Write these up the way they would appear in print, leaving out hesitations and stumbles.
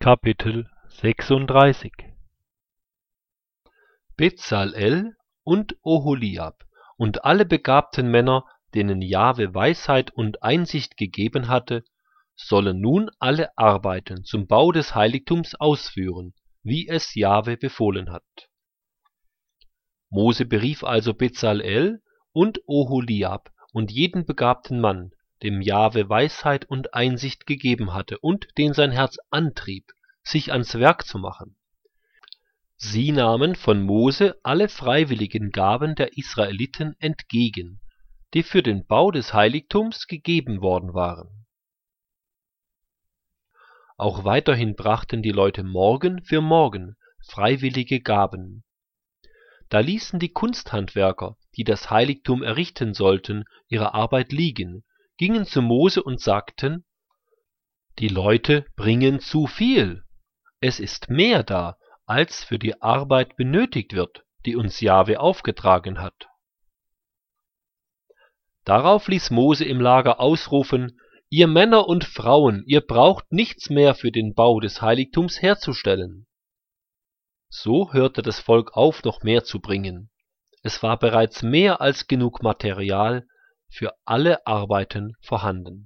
Kapitel 36 Bezalel und Oholiab und alle begabten Männer, denen Jahwe Weisheit und Einsicht gegeben hatte, sollen nun alle Arbeiten zum Bau des Heiligtums ausführen, wie es Jahwe befohlen hat. Mose berief also Bezalel und Oholiab und jeden begabten Mann, dem Jahwe Weisheit und Einsicht gegeben hatte und den sein Herz antrieb, sich ans Werk zu machen. Sie nahmen von Mose alle freiwilligen Gaben der Israeliten entgegen, die für den Bau des Heiligtums gegeben worden waren. Auch weiterhin brachten die Leute Morgen für Morgen freiwillige Gaben. Da ließen die Kunsthandwerker, die das Heiligtum errichten sollten, ihre Arbeit liegen, gingen zu Mose und sagten: Die Leute bringen zu viel. Es ist mehr da, als für die Arbeit benötigt wird, die uns Jahwe aufgetragen hat. Darauf ließ Mose im Lager ausrufen: Ihr Männer und Frauen, ihr braucht nichts mehr für den Bau des Heiligtums herzustellen. So hörte das Volk auf, noch mehr zu bringen. Es war bereits mehr als genug Material für alle Arbeiten vorhanden.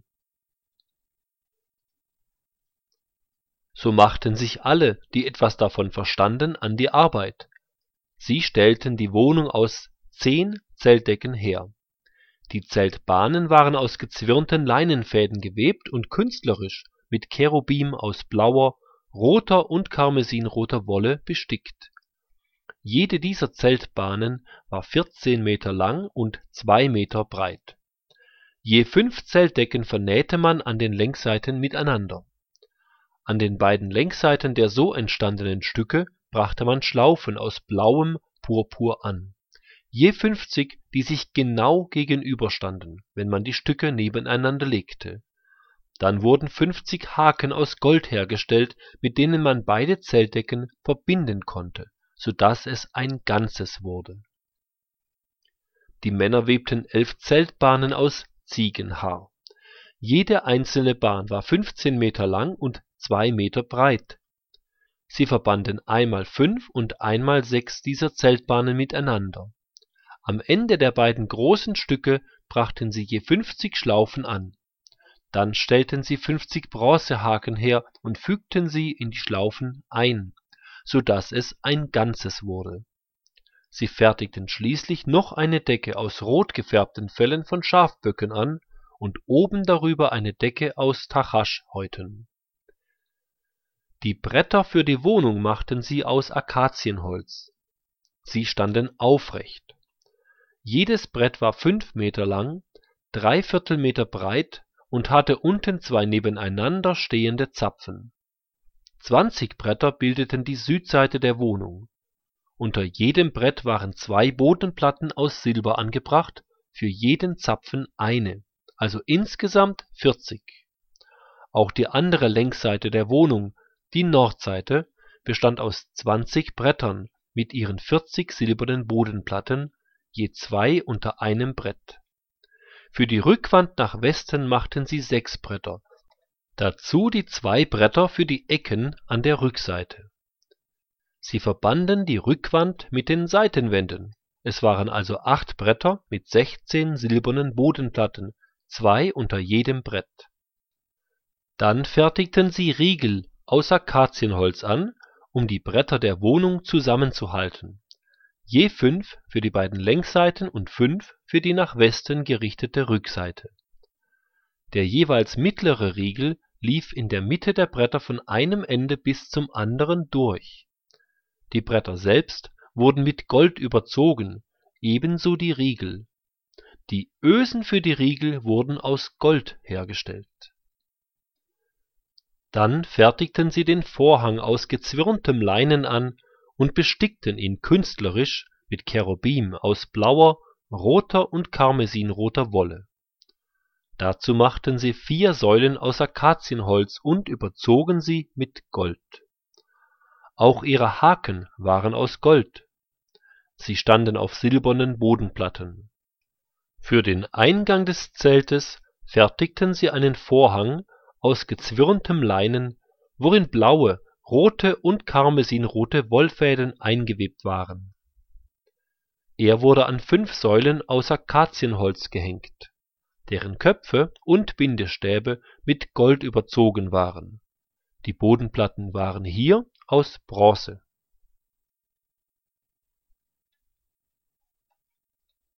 So machten sich alle, die etwas davon verstanden, an die Arbeit. Sie stellten die Wohnung aus 10 Zeltdecken her. Die Zeltbahnen waren aus gezwirnten Leinenfäden gewebt und künstlerisch mit Cherubim aus blauer, roter und karmesinroter Wolle bestickt. Jede dieser Zeltbahnen war 14 Meter lang und 2 Meter breit. Je 5 Zeltdecken vernähte man an den Längsseiten miteinander. An den beiden Längsseiten der so entstandenen Stücke brachte man Schlaufen aus blauem Purpur an, je 50, die sich genau gegenüberstanden, wenn man die Stücke nebeneinander legte. Dann wurden 50 Haken aus Gold hergestellt, mit denen man beide Zeltdecken verbinden konnte, so dass es ein Ganzes wurde. Die Männer webten 11 Zeltbahnen aus Ziegenhaar. Jede einzelne Bahn war 15 Meter lang und 2 Meter breit. Sie verbanden einmal 5 und einmal 6 dieser Zeltbahnen miteinander. Am Ende der beiden großen Stücke brachten sie je 50 Schlaufen an. Dann stellten sie 50 Bronzehaken her und fügten sie in die Schlaufen ein, so dass es ein Ganzes wurde. Sie fertigten schließlich noch eine Decke aus rot gefärbten Fellen von Schafböcken an und oben darüber eine Decke aus Tachaschhäuten. Die Bretter für die Wohnung machten sie aus Akazienholz. Sie standen aufrecht. Jedes Brett war 5 Meter lang, 3/4 Meter breit und hatte unten 2 nebeneinander stehende Zapfen. 20 Bretter bildeten die Südseite der Wohnung. Unter jedem Brett waren 2 Bodenplatten aus Silber angebracht, für jeden Zapfen eine, also insgesamt 40. Auch die andere Längsseite der Wohnung, die Nordseite, bestand aus 20 Brettern mit ihren 40 silbernen Bodenplatten, je 2 unter einem Brett. Für die Rückwand nach Westen machten sie 6 Bretter, dazu die 2 Bretter für die Ecken an der Rückseite. Sie verbanden die Rückwand mit den Seitenwänden. Es waren also 8 Bretter mit 16 silbernen Bodenplatten, 2 unter jedem Brett. Dann fertigten sie Riegel aus Akazienholz an, um die Bretter der Wohnung zusammenzuhalten. Je 5 für die beiden Längsseiten und 5 für die nach Westen gerichtete Rückseite. Der jeweils mittlere Riegel lief in der Mitte der Bretter von einem Ende bis zum anderen durch. Die Bretter selbst wurden mit Gold überzogen, ebenso die Riegel. Die Ösen für die Riegel wurden aus Gold hergestellt. Dann fertigten sie den Vorhang aus gezwirntem Leinen an und bestickten ihn künstlerisch mit Cherubim aus blauer, roter und karmesinroter Wolle. Dazu machten sie 4 Säulen aus Akazienholz und überzogen sie mit Gold. Auch ihre Haken waren aus Gold. Sie standen auf silbernen Bodenplatten. Für den Eingang des Zeltes fertigten sie einen Vorhang aus gezwirntem Leinen, worin blaue, rote und karmesinrote Wollfäden eingewebt waren. Er wurde an 5 Säulen aus Akazienholz gehängt, deren Köpfe und Bindestäbe mit Gold überzogen waren. Die Bodenplatten waren hier aus Bronze